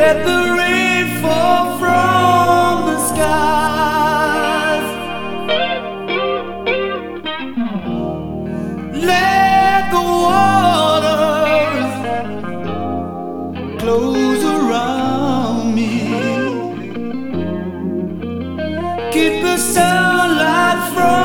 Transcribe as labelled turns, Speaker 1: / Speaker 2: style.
Speaker 1: Let the rain fall from the skies. Let the waters close around me. Keep the sunlight from